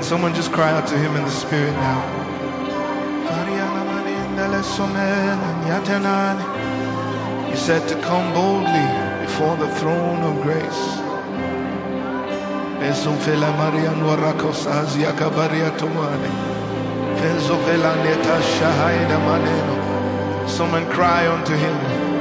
Someone just cry out to him in the spirit now. You said to come boldly before the throne of grace. Someone cry unto him.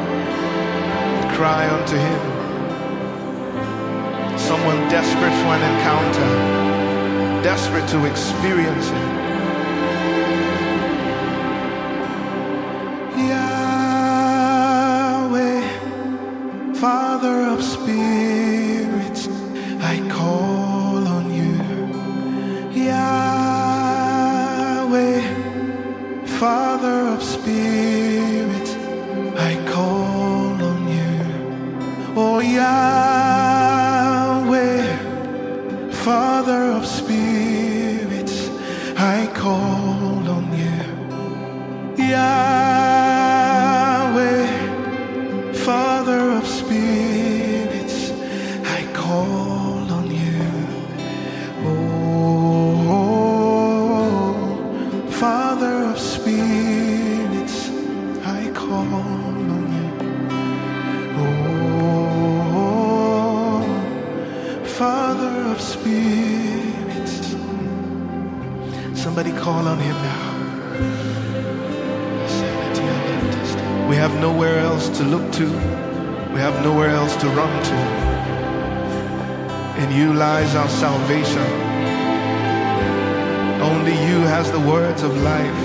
Cry unto him. Someone desperate for an encounter, desperate to experience it. Yahweh, Father of spirits, I call on you. Yahweh, Father of spirits, I call on you. Oh Yahweh, Father of spirits, I call on you. Yahweh, Father of spirits, I call on you. Oh, Father of spirits, I call on you. Oh, Father of spirits. Somebody call on him now. We have nowhere else to look to. We have nowhere else to run to. In you lies our salvation. Only you has the words of life.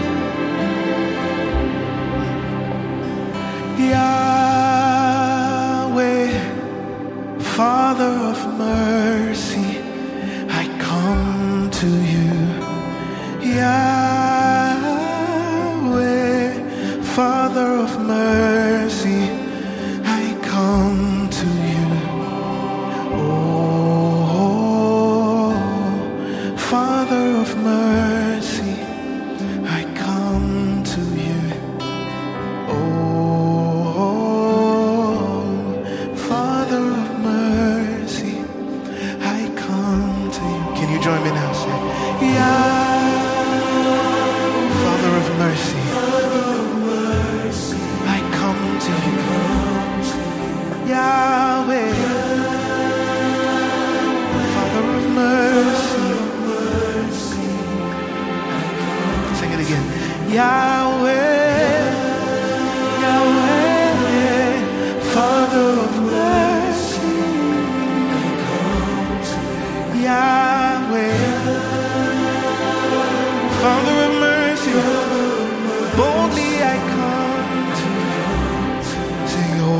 Yahweh, Father of mercy, I come to you. Yahweh, Father of mercy, I come to you. Oh, Father of mercy, I come to you. Oh, Father of mercy, I come to you. Can you join me now? Say, Yahweh, Father of mercy, Yahweh, Father of mercy. Sing it again. Yahweh, Yahweh, Father of mercy. Yahweh, Father of mercy. Boldly I come to you. Sing, oh.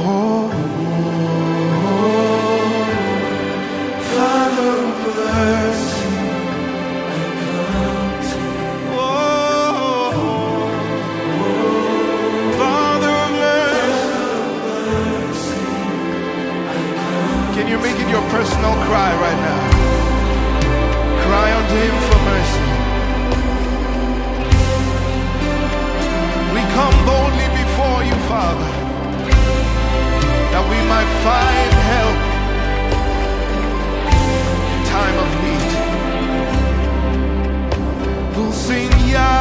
Can you make it your personal cry right now? Cry unto him for mercy. We come boldly before you, Father, that we might find help in time of need. We'll sing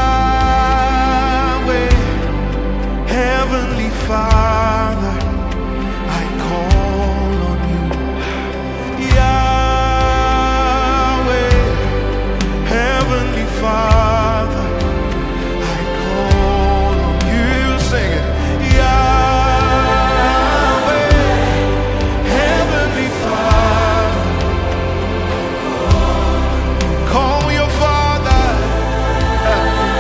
Yahweh, Heavenly Father, I call on you. Yahweh, Heavenly Father, I call on you. Sing it. Yahweh, Heavenly Father, call your Father.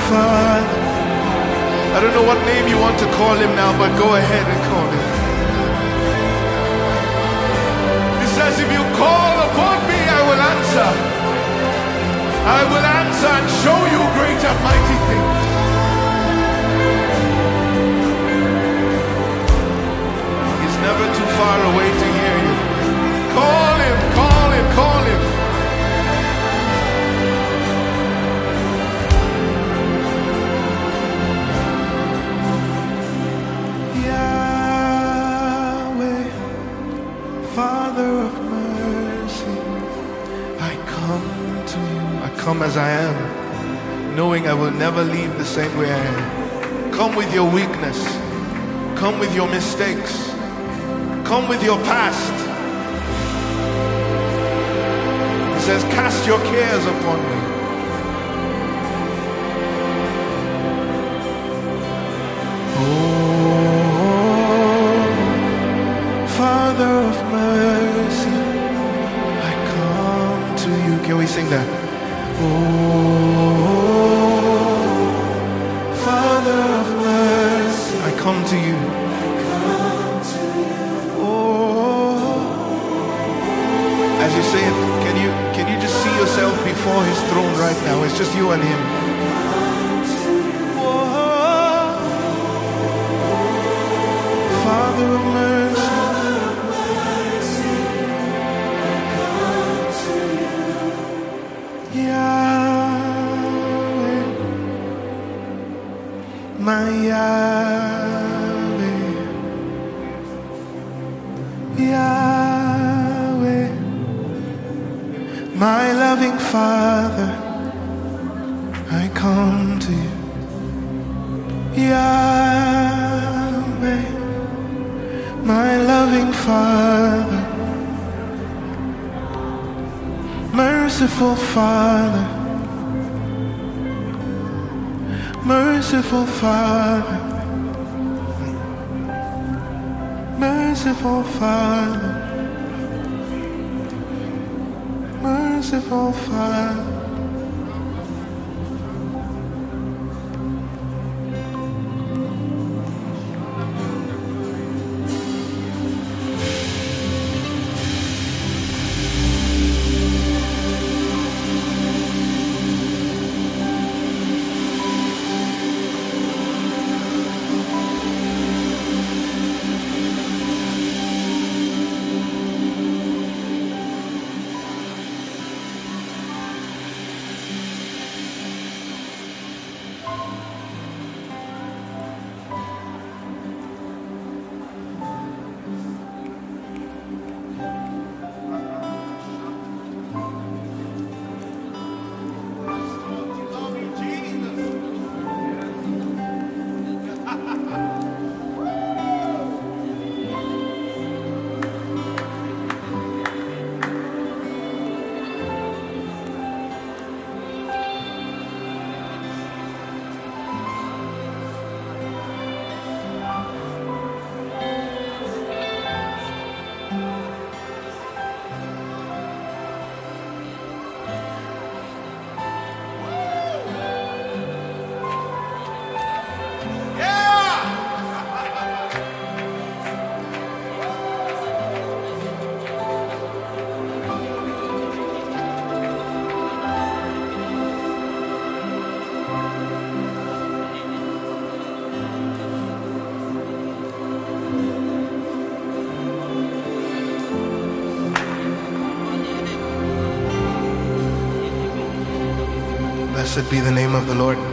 Father. I don't know what name you want to call him now, but go ahead and call him. He says, if you call upon me, I will answer. I will answer and show you great and mighty things. He's never too far away to hear you. Call him, call him, call him. Father of mercy, I come to you. I come as I am, knowing I will never leave the same way I am. Come with your weakness. Come with your mistakes. Come with your past. He says, cast your cares upon me. Father of mercy, I come to you. Can we sing that? Oh, Father of mercy, I come to you. Oh, as you say it, can you just see yourself before his throne right now? It's just you and him. Oh, Father of mercy, Yahweh, my Yahweh, Yahweh, my loving Father, I come to you. Yahweh, my loving Father, merciful Father, merciful Father, merciful Father, merciful Father. Blessed be the name of the Lord.